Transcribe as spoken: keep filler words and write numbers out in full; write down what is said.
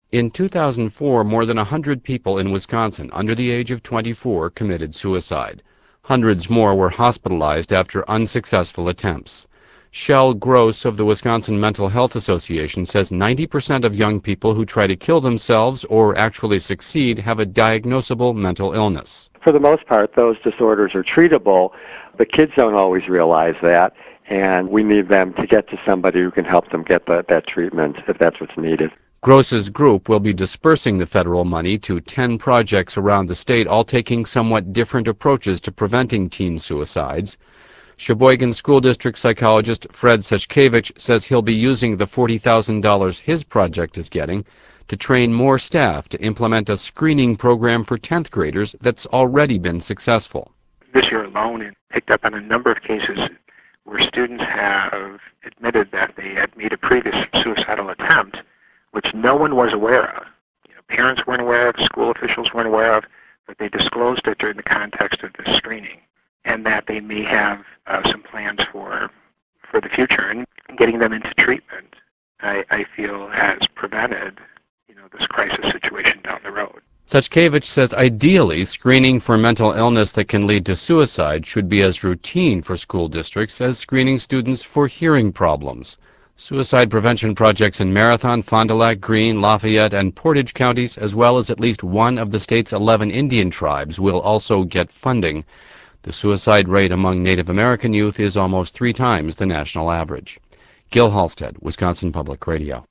In two thousand four, more than one hundred people in Wisconsin under the age of twenty-four committed suicide. Hundreds more were hospitalized after unsuccessful attempts. Shell Gross of the Wisconsin Mental Health Association says ninety percent of young people who try to kill themselves or actually succeed have a diagnosable mental illness. For the most part, those disorders are treatable. The kids don't always realize that, and we need them to get to somebody who can help them get the, that treatment if that's what's needed. Gross's group will be dispersing the federal money to ten projects around the state, all taking somewhat different approaches to preventing teen suicides. Sheboygan School District psychologist Fred Sechkevich says he'll be using the forty thousand dollars his project is getting to train more staff to implement a screening program for tenth graders that's already been successful. This year alone, it picked up on a number of cases where students have admitted that they had made a previous suicidal attempt, which no one was aware of. You know, parents weren't aware of, school officials weren't aware of, but they disclosed it during the context of the screening, and that they may have uh, some plans for for the future. And getting them into treatment, I, I feel, has prevented you know this crisis situation down the road. Sechkevich says ideally, screening for mental illness that can lead to suicide should be as routine for school districts as screening students for hearing problems. Suicide prevention projects in Marathon, Fond du Lac, Greene, Lafayette, and Portage counties, as well as at least one of the state's eleven Indian tribes, will also get funding. The suicide rate among Native American youth is almost three times the national average. Gil Halstead, Wisconsin Public Radio.